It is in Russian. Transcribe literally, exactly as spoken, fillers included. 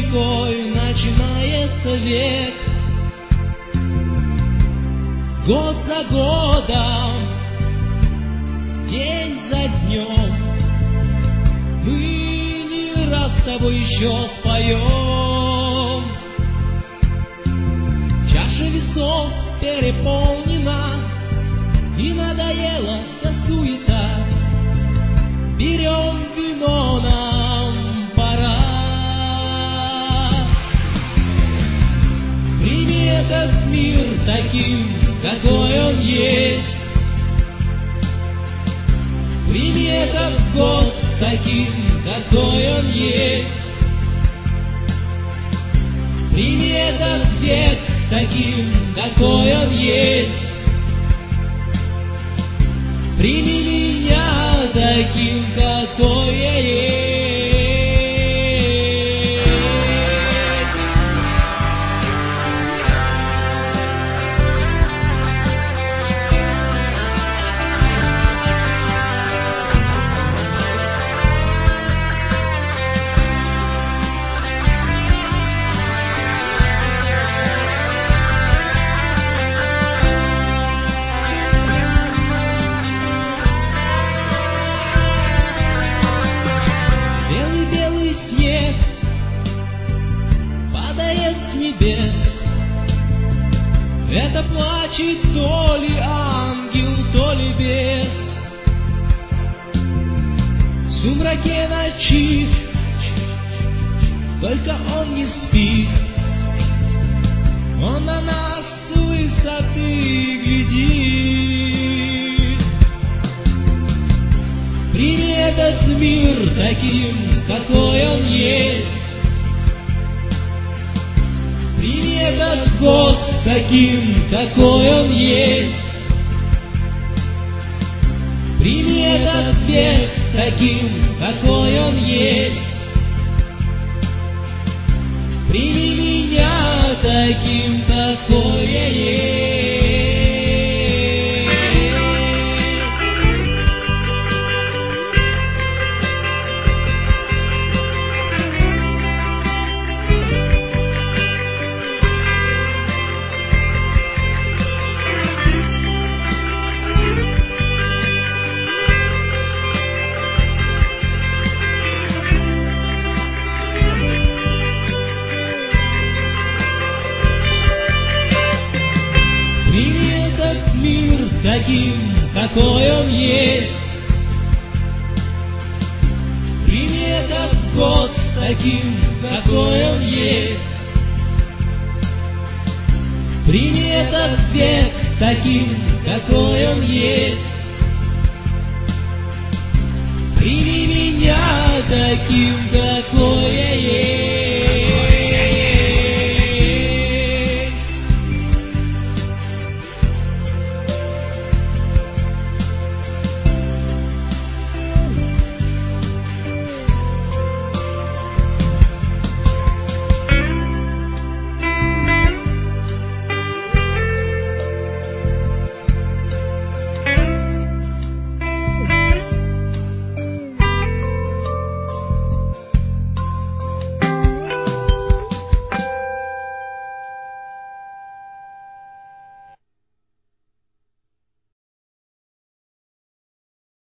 рекой начинается век. Год за годом, день за днем, мы не раз с тобой еще споем. Чаша весов переполнена, и надоела вся суета. Берем вино, нам пора. Прими этот мир таким, какой он есть. Прими этот год таким, какой он есть. Прими этот век таким, какой он есть. Прими меня таким, какой я есть. Это плачет то ли ангел, то ли бес. В сумраке ночи только он не спит. Он на нас с высоты глядит. Прими этот мир таким, какой он есть. Прими этот год таким, какой он есть. Прими этот век таким, какой он есть. Прими меня таким, какой я есть. Таким, какой он есть. Прими этот год таким, какой он есть. Прими этот век таким, какой он есть. Прими меня таким, какой я есть.